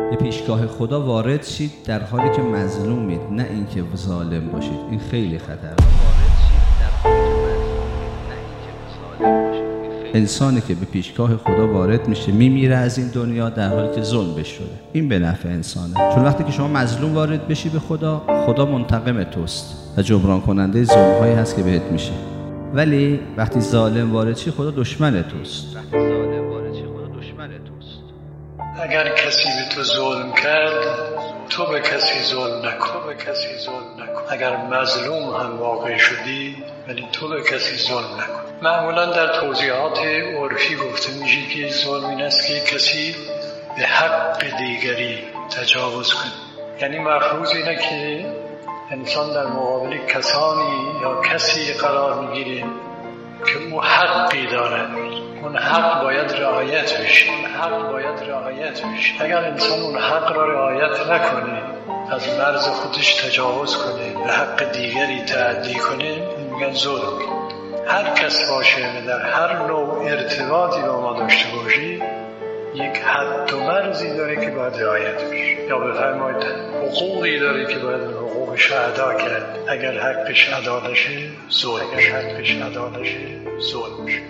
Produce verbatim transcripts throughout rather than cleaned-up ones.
به پیشگاه خدا وارد شید در حالی که مظلومید، نه اینکه ظالم باشید. این خیلی خطرناکه. انسانی که به پیشگاه خدا وارد میشه میمیره از این دنیا در حالی که ظلم بهش شده. این به نفع انسانه، چون وقتی که شما مظلوم وارد بشی به خدا، خدا منتقم توست و جبران کننده ظلم‌هایی هست که بهت میشه. ولی وقتی ظالم وارد شی، خدا دشمن توست. وقتی ظالم وارد شی، خدا دشمن توست. اگر کسی به تو ظلم کرد، تو به کسی ظلم نکن. به کسی ظلم نکن. اگر مظلوم هم واقع شدی، ولی تو به کسی ظلم نکن. معمولا در توضیحات عرفی گفته میشه که ظلم این است که کسی به حق دیگری تجاوز کنه. یعنی مفروض اینه که انسان در مقابل کسانی یا کسی قرار میگیره که او حقی داره، اون حق باید رعایت بشه. حق باید رعایت بشه. اگر انسان اون حق را رعایت نکنه، از مرز خودش تجاوز کنه، به حق دیگری تعدی کنه، میگن ظلم. هر کس باشه در هر نوع ارتباطی با ما داشته باشه، یک حد و مرزی داره که باید رعایت بشه. یا بفرمایید حقوقی داره که باید حقوقش ادا کرد. اگر حقش ادا نشه، ظلم. اگر حقش ادا نشه، ظلم میشه.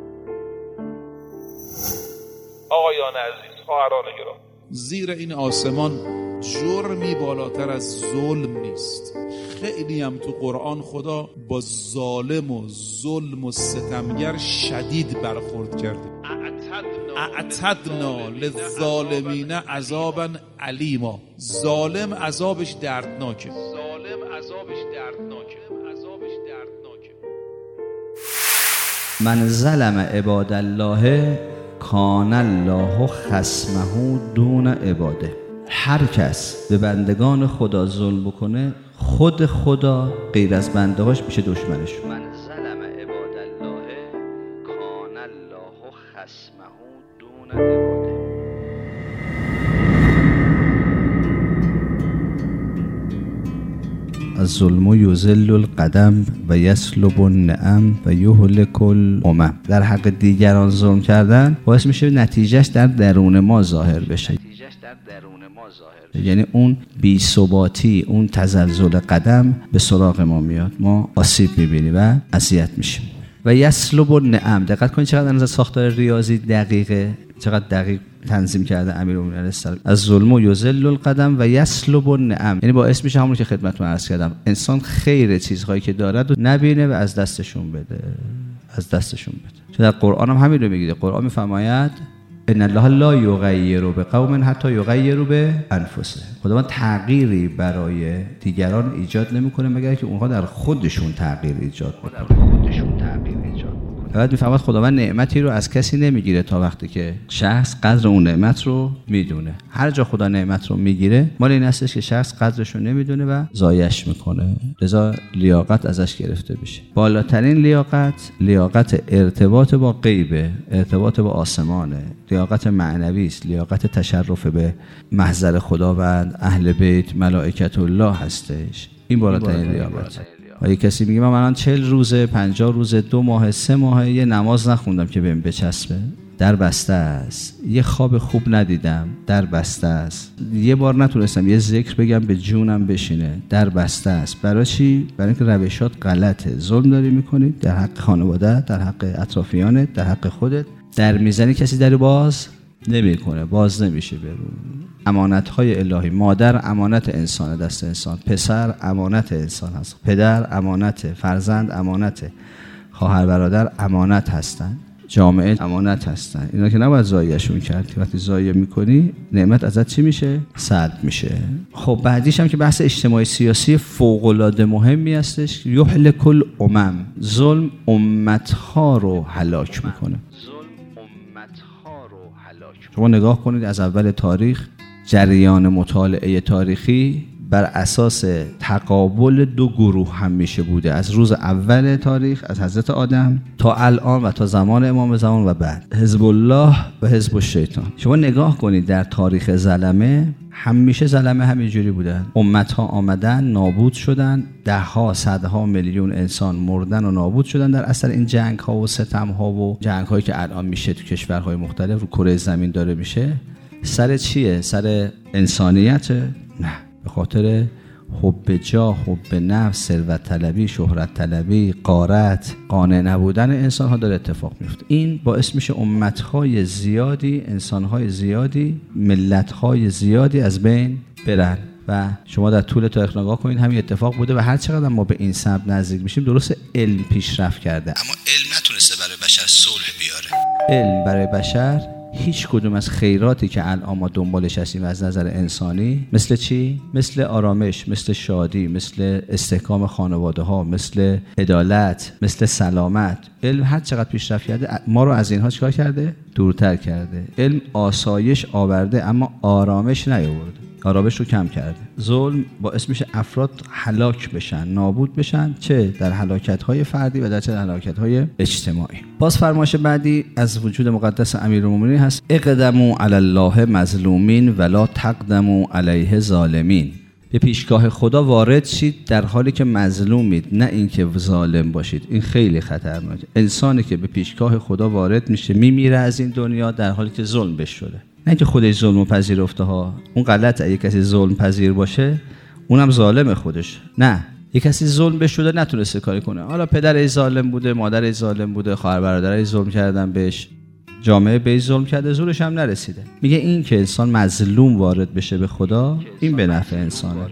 آقایان عزیز، خواهران گرامی، زیر این آسمان جرمی بالاتر از ظلم نیست. خیلی هم تو قرآن خدا با ظالم و ظلم و ستمگر شدید برخورد کرده. اعتدنا للظالمین عذابا علیما. ظالم عذابش دردناکه. ظالم عذابش دردناکه. عذابش دردناکه. من ظلم عباد الله کان الله خصمه دون عباده. هر کس به بندگان خدا ظلم بکنه، خود خدا غیر از بندهاش میشه دشمنش. من ظلم عباد الله کان الله خصمه دون عباده. الظلم یذل القدم و یسلب النعم و یهلک الامم. در حق دیگران ظلم کردن باعث میشه نتیجهش در درون ما ظاهر بشه. نتیجهش در درون ما ظاهر بشه. یعنی اون بی‌ثباتی، اون تزلزل قدم به سراغ ما میاد، ما آسیب میبینیم و اذیت میشیم. و یسلب النعم. دقت کنید چقدر از ساختار ریاضی دقیقه، چقدر دقیق تنظیم کرده امیرالمومنین علیه السلام. از ظلم یذل القدم و یسلب النعم. یعنی باعث میشه همون که خدمتتون عرض کردم، انسان خیر چیزهایی که دارد و نبینه و از دستشون بده. از دستشون بده. چون در قرآن هم همین رو میگه. قرآن میفرماید ان الله لا یغیر بقوم حتی یغیروا بانفسهم. خداوند تغییری برای دیگران ایجاد نمیکنه مگر که اونها در خودشون تغییر ایجاد بکنن. خودشون تغییر ایجاد بکنن. بعد میفهمد خداوند نعمتی رو از کسی نمیگیره تا وقتی که شخص قدر اون نعمت رو میدونه. هر جا خدا نعمت رو میگیره، مال این هستش که شخص قدرش رو نمیدونه و ضایعش میکنه. لذا لیاقت ازش گرفته بشه. بالاترین لیاقت، لیاقت ارتباط با غیبه، ارتباط با آسمانه، لیاقت معنوی است، لیاقت تشرف به محضر خداوند، اهل بیت، ملائکت الله هستش. این بالاترین لیاقت. و یه کسی میگه من الان چهل روزه، پنجاه روزه، دو ماه، سه ماه یه نماز نخوندم که بهم بچسبه. در بسته است. یه خواب خوب ندیدم، در بسته است. یه بار نتونستم یه ذکر بگم به جونم بشینه، در بسته است. برای چی؟ برای اینکه روشات غلطه. ظلم داری میکنی در حق خانواده، در حق اطرافیانت، در حق خودت. در میزنی کسی در باز نمیکنه، باز نمیشه برون. امانت‌های الهی. مادر امانت انسان، دست انسان. پسر امانت انسان هست. پدر امانت، فرزند امانت، خواهر برادر امانت هستن، جامعه امانت هستن. اینا که نباید ضایعشون کرد. وقتی ضایع میکنی نعمت ازت چی میشه؟ سلب میشه. خب بعدیش هم که بحث اجتماعی سیاسی فوق‌العاده مهمی هستش. یهلک الامم. ظلم امت‌ها رو هلاک میکنه. شما نگاه کنید از اول تاریخ، جریان مطالعه تاریخی بر اساس تقابل دو گروه همیشه بوده. از روز اول تاریخ، از حضرت آدم تا الان و تا زمان امام زمان و بعد، حزب الله و حزب الشیطان. شما نگاه کنید در تاریخ ظلمه، همیشه ظلمه همینجوری بودن. امت‌ها آمدن، نابود شدن، ده ها، صدها میلیون انسان مردن و نابود شدن در اثر این جنگ‌ها و ستم‌ها و جنگ‌هایی که الان میشه تو کشورهای مختلف رو کره زمین داره میشه. سر چیه؟ سر انسانیت؟ نه، به خاطر حب جاه، حب نفس، ثروت طلبی، شهرت طلبی، غارت، قانع نبودن انسان ها داره اتفاق میفته. این باعث میشه امتهای زیادی، انسانهای زیادی، ملتهای زیادی از بین برن و شما در طول تاریخ نگاه کنید همین اتفاق بوده و هر چقدر ما به این سمت نزدیک میشیم درست علم پیشرفت کرده اما علم نتونسته برای بشر صلح بیاره. علم برای بشر هیچ کدوم از خیراتی که الان ما دنبالش هستیم از نظر انسانی، مثل چی؟ مثل آرامش، مثل شادی، مثل استحکام خانواده ها، مثل عدالت، مثل سلامت، علم هر چقدر پیشرفت کرده ما رو از اینها چیکار کرده؟ دورتر کرده. علم آسایش آورده اما آرامش نیاورده، آرامش رو کم کرده. ظلم باعث میشه افراد هلاک بشن، نابود بشن، چه در هلاکت‌های فردی و در چه در هلاکت‌های اجتماعی. باز فرمایش بعدی از وجود مقدس امیرالمومنین هست: اقدموا علی الله مظلومین ولا تقدموا علیه ظالمین. به پیشگاه خدا وارد شید در حالی که مظلومید، نه اینکه ظالم باشید. این خیلی خطرناکه. انسانی که به پیشگاه خدا وارد میشه میمیره از این دنیا در حالی که ظلم بهش شده، نه اینکه خودش ظلم پذیرفته ها. اون غلطه. اگه کسی ظلم پذیر باشه اونم ظالم خودش. نه، یک کسی ظلم بهش شده نتونسته کاری کنه، حالا پدرش ظالم بوده، مادرش ظالم بوده، خواهر برادرش ظلم کردن بهش، جامعه بهش ظلم کرده، زورش هم نرسیده. میگه این که انسان مظلوم وارد بشه به خدا، این به نفع انسانه.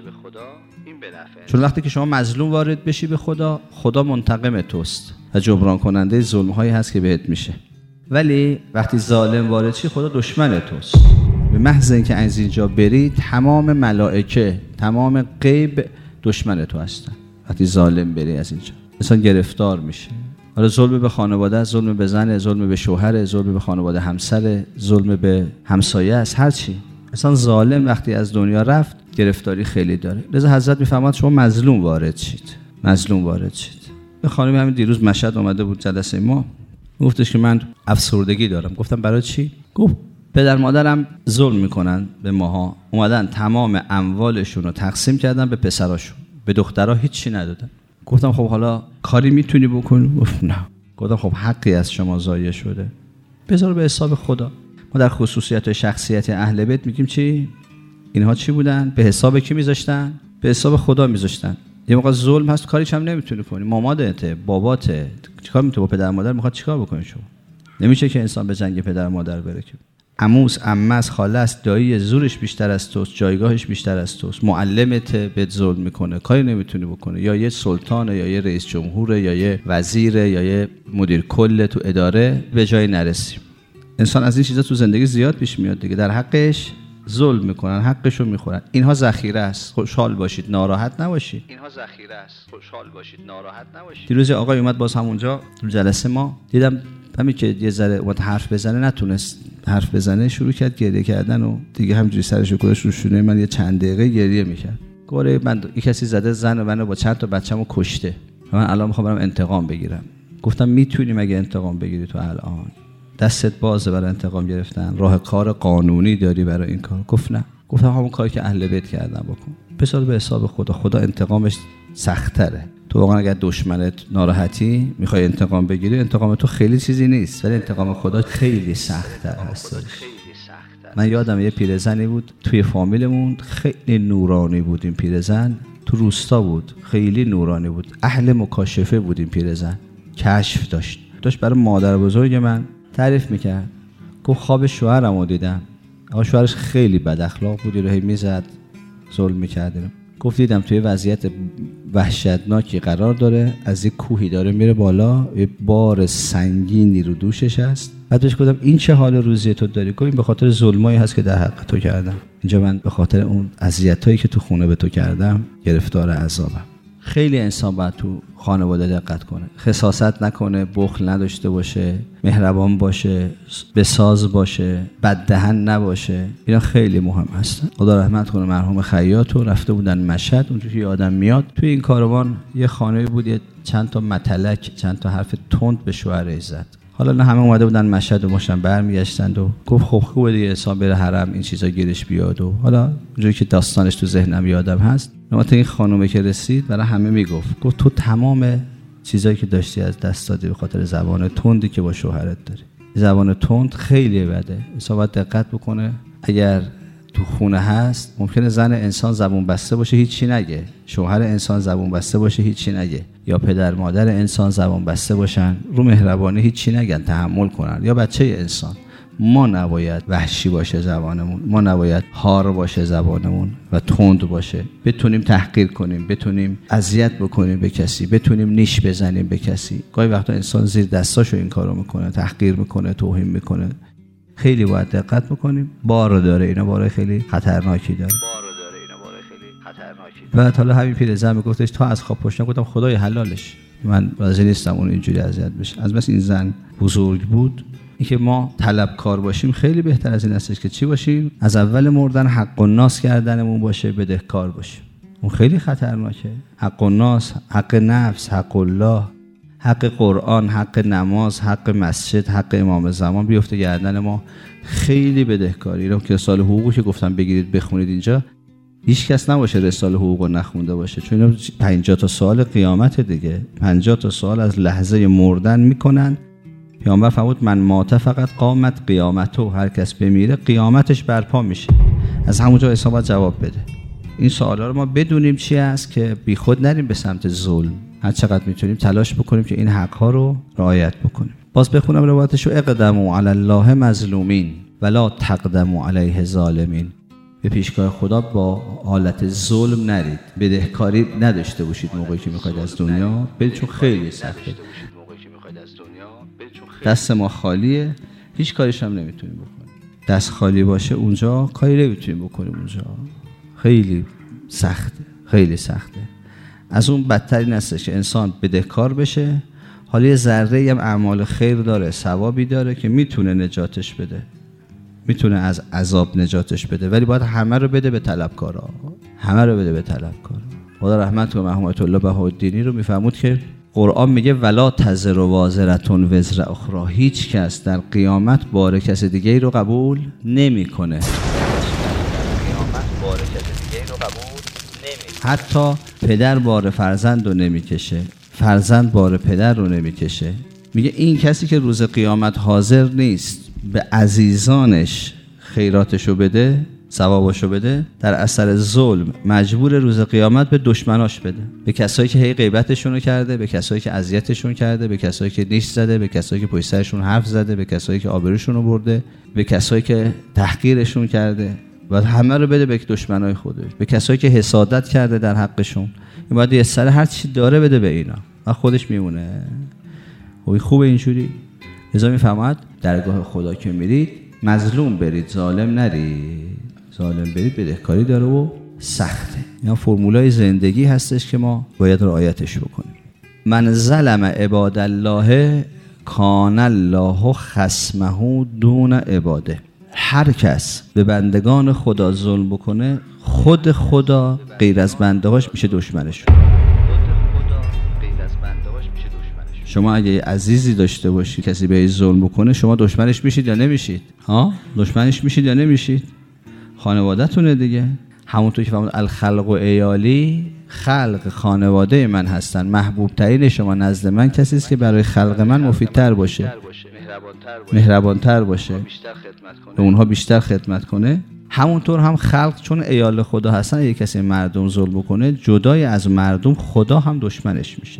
چون وقتی که شما مظلوم وارد بشی به خدا، خدا منتقم توست و جبران کننده ظلم هایی هست که بهت میشه. ولی وقتی ظالم وارد شی خدا دشمن توست. به محض اینکه از اینجا بری تمام ملائکه، تمام غیب دشمن تو هستن. وقتی ظالم بری از اینجا انسان گرفتار میشه. حالا ظلم به خانواده، ظلم به زن، ظلم به شوهر، ظلم به خانواده همسر، ظلم به همسایه است، هر چی. انسان ظالم وقتی از دنیا رفت گرفتاری خیلی داره. لذا حضرت میفرماد شما مظلوم وارد شید، مظلوم وارد شید. به خانم همین دیروز مشهد اومده بود جلسه ما، گفتش که من افسردگی دارم. گفتم برای چی؟ گفت پدر مادرم ظلم میکنن به ماها، اومدن تمام اموالشون رو تقسیم کردن به پسراشون، به دخترها هیچی ندادن. گفتم خب حالا کاری میتونی بکنی؟ گفت نه. گفتم خب حقی از شما ضایع شده، بذار به حساب خدا. ما در خصوصیت و شخصیت اهل بیت میگیم چی؟ اینها چی بودن؟ به حساب کی میذاشتن؟ به حساب خدا میذاشتن. یه موقع ظلم هست کاریش هم نمیتونی کنی، مامادته، باباته، چیکار میتونی با پدر مادر میخواد چیکار بکنی شما؟ نمیشه که انسان به جنگ پدر مادر بره که. عموس، عمس، خاله است، دایی، زورش بیشتر از توست، جایگاهش بیشتر از توست، معلمته بهت ظلم میکنه، کاری نمیتونی بکنه، یا یه سلطانه یا یه رئیس جمهوره یا یه وزیره یا یه مدیر کل تو اداره، به جایی نرسیم. انسان از این چیزا تو زندگی زیاد پیش میاد دیگه، در حقش ظلم میکنن، حقشو میخورن. اینها ذخیره است، خوشحال باشید، ناراحت نباشید. اینها ذخیره است، خوشحال باشید، ناراحت نباشید. دیروز آقای اومد باز همونجا تو جلسه ما، دیدم همین که یه ذره اومد حرف بزنه نتونست حرف بزنه، شروع کرد گریه کردن و دیگه همینجوری سرش گذاشت رو شونه من، یه چند دقیقه گریه میکرد. گفت من یک کسی زده زن منو با چند تا بچه‌مو کشته، من الان میخوام برم انتقام بگیرم. گفتم میتونی مگه انتقام بگیری تو الان؟ دستت بازه برای انتقام گرفتن، راه کار قانونی داری برای این کار؟ گفت نه. گفتم همون کاری که اهل بیت کردن بکن، بذار به حساب خدا. خدا انتقامش سخت‌تره. تو واقعا اگر دشمنت ناراحتی میخوای انتقام بگیری، انتقام تو خیلی چیزی نیست، ولی انتقام خدا خیلی سخت‌تر هست. من یادم یه پیرزنی بود توی فامیلمون، خیلی نورانی بود این پیرزن، تو روستا بود، خیلی نورانی بود، اهل مکاشفه بود این پیرزن، کشف داشت. داشت برای مادر بزرگ من تعریف میکرد. گفت خواب شوهرمو دیدم. آقا شوهرش خیلی بد اخلاق بود، رو هی میزد، ظلم میکرد. گفت دیدم توی وضعیت وحشتناکی قرار داره، از یک کوهی داره میره بالا، یه بار سنگینی رو دوشش هست. بعد بهش گفتم این چه حال روزی تو داری؟ گفت این به خاطر ظلمایی هست که در حق تو کردم. اینجا من به خاطر اون اذیتایی که تو خونه به تو کردم گرفتار عذابم. خیلی انسان باید تو خانواده دقت کنه، خساست نکنه، بخل نداشته باشه، مهربان باشه، بساز باشه، بددهن نباشه. اینا خیلی مهم هستن. خدا رحمت کنه مرحوم خیاطو، رفته بودن مشهد، اونجوری که آدم میاد توی این کاروان یه خانه بود، یه چند تا متلک، چند تا حرف تند به شوهرش زد. حالا نه همه اومده بودن مشهد و باشن برمیگشتند و گفت خب خوبه دیگه انسان بره حرم این چیزا گیرش بیاد. و حالا اونجوری که داستانش تو ذهنم یادم هست، نوبت این خانومه که رسید برای همه میگفت، گفت تو تمام چیزایی که داشتی از دست دادی به خاطر زبان تندی که با شوهرت داری. زبان تند خیلی بده. انسان باید دقت بکنه. اگر تو خونه هست ممکنه زن انسان زبون بسته باشه هیچی نگه، شوهر انسان زبون بسته باشه هیچی نگه، یا پدر مادر انسان زبون بسته باشن رو مهربانی هیچی نگن، تحمل کنن، یا بچه انسان. ما نباید وحشی باشه زبانمون، ما نباید هار باشه زبانمون و تند باشه. بتونیم تحقیر کنیم، بتونیم اذیت بکنیم به کسی، بتونیم نیش بزنیم به کسی. گاهی وقتا انسان زیر دستاشو این کارو میکنه، تحقیر میکنه، توهین میکنه. خیلی باید دقت بکنیم. بار داره، اینا باره خیلی خطرناکی داره. بار داره اینا باره خیلی خطرناکی داره. و حالا همین پیرزن میگفتش تا از خواب پشت گفتم خدای حلالش. من راضی نیستم اون اینجوری اذیت بشه. از مثل این زن بزرگ بود. اینکه ما طلبکار باشیم خیلی بهتر از این هستش که چی باشیم؟ از اول مردن حق الناس کردنمون باشه، بدهکار باشیم. اون خیلی خطرناکه. حق الناس، حق نفس، حق الله، حق قرآن، حق نماز، حق مسجد، حق امام زمان بیفته گردن ما. خیلی بدهکاری. رو که رساله حقوقی که گفتم بگیرید بخونید اینجا، هیچ کس نباشه رساله حقوق نخونده باشه، چون اینا پنجاه تا سوال قیامت دیگه. پنجاه تا سوال از لحظه مردن میکنن. پیامبر فرمود من مات فقط قامت قیامته، هر کس بمیره قیامتش برپا میشه. از همونجا حساب جواب بده. این سوالا رو ما بدونیم چی است که بی خود نریم به سمت ظلم. هر چقدر میتونیم تلاش بکنیم که این حق‌ها رو رعایت بکنیم. باز بخونم روایتشو: اقدموا علی الله مظلومین ولا تقدموا علیه ظالمین. به پیشگاه خدا با حالت ظلم نرید، بدهکاری نداشته باشید موقعی که میخواید از دنیا برید، چون خیلی سخته. دست ما خالیه، هیچ کاریش هم نمیتونیم بکنیم. دست خالی باشه اونجا کاری نمیتونیم بکنیم. اونجا خیلی سخته، خیلی سخته. از اون بدتر این هستش که انسان بدهکار بشه، حالا یه ذره هم اعمال خیر داره، ثوابی داره که میتونه نجاتش بده، میتونه از عذاب نجاتش بده، ولی باید همه رو بده به طلبکارا، همه رو بده به طلبکارا. خدا رحمت کنه محمد الله بهاءالدینی رو میفهمود که قرآن میگه ولا تزر وازرتون وزر اخرى. هیچ کس در قیامت بار کس دیگه رو قبول نمیکنه. قیامت بار کس دیگه رو قبول نمیکنه. حتی پدر بار فرزند رو نمیکشه، فرزند بار پدر رو نمیکشه. میگه این کسی که روز قیامت حاضر نیست به عزیزانش خیراتشو بده، ثوابشو بده، در اثر ظلم مجبور روز قیامت به دشمناش بده، به کسایی که هی غیبتشون رو کرده، به کسایی که اذیتشون کرده، به کسایی که نیش زده، به کسایی که پشت سرشون حرف زده، به کسایی که آبروشون رو برده، به کسایی که تحقیرشون کرده. باید همه رو بده به دشمنای خودش، به کسایی که حسادت کرده در حقشون. این باید یه سر هر چی داره بده به اینا و خودش میمونه. خوبی خوبه اینجوری. لذا میفهمد درگاه خدا که میرید مظلوم برید، ظالم نرید. ظالم برید بدهکاری داره و سخته. اینا فرمولای زندگی هستش که ما باید رعایتش بکنیم. من ظلم عباد الله کان الله خصمه دون عباده. هر کس به بندگان خدا ظلم بکنه، خود خدا غیر از بنده‌هاش میشه دشمنش. شما اگه عزیزی داشته باشی کسی بهش ظلم بکنه، شما دشمنش میشید یا نمیشید؟ ها؟ دشمنش میشید یا نمیشید؟ خانواده‌تونه دیگه. همونطور که فرمود الخلق و عیالی، خلق خانواده من هستن. محبوب ترین شما نزد من کسی است که برای خلق من مفیدتر باشه، مهربانتر باشه، به اونها بیشتر خدمت کنه. همونطور هم خلق چون عیال خدا هستن، اگه کسی مردم ظلم بکنه، جدای از مردم خدا هم دشمنش میشه.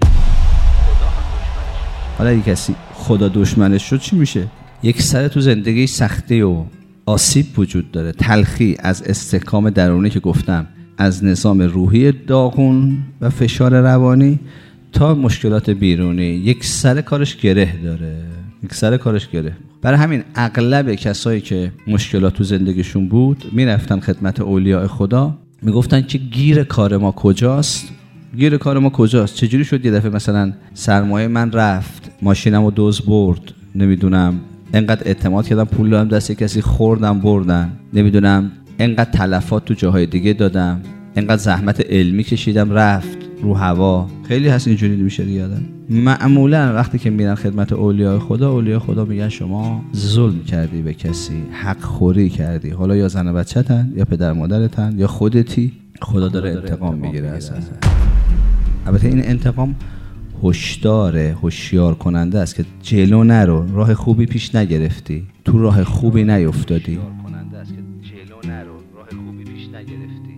حالا اگه کسی خدا دشمنش شد چی میشه؟ یک سر تو زندگی سختی و آسیب وجود داره، تلخی از استحکام درونی که گفتم، از نظام روحی داغون و فشار روانی تا مشکلات بیرونی. یک سر کارش گره داره، یک سر کارش گره. برای همین اغلب کسایی که مشکلات تو زندگیشون بود میرفتن خدمت اولیاء خدا، میگفتن که گیر کار ما کجاست؟ گیر کار ما کجاست؟ چجوری شد یه دفعه مثلا سرمایه من رفت، ماشینمو دزد برد، نمیدونم انقدر اعتماد کردم پول دادم دست کسی خوردم بردن، نمیدونم انقدر تلفات تو جاهای دیگه دادم، انقدر زحمت علمی کشیدم رفت رو هوا. خیلی هست اینجوری میشه دیگه. آدم معمولا وقتی که میرن خدمت اولیاء خدا، اولیاء خدا میگن شما ظلم کردی به کسی، حق خوری کردی، حالا یا زن و بچه‌تن یا پدر مادرتن یا خودتی، خدا داره انتقام میگیره ازت. البته این انتقام هشدار هوشیار کننده است که جلو نرو، راه خوبی پیش نگرفتی، تو راه خوبی نیفتادی.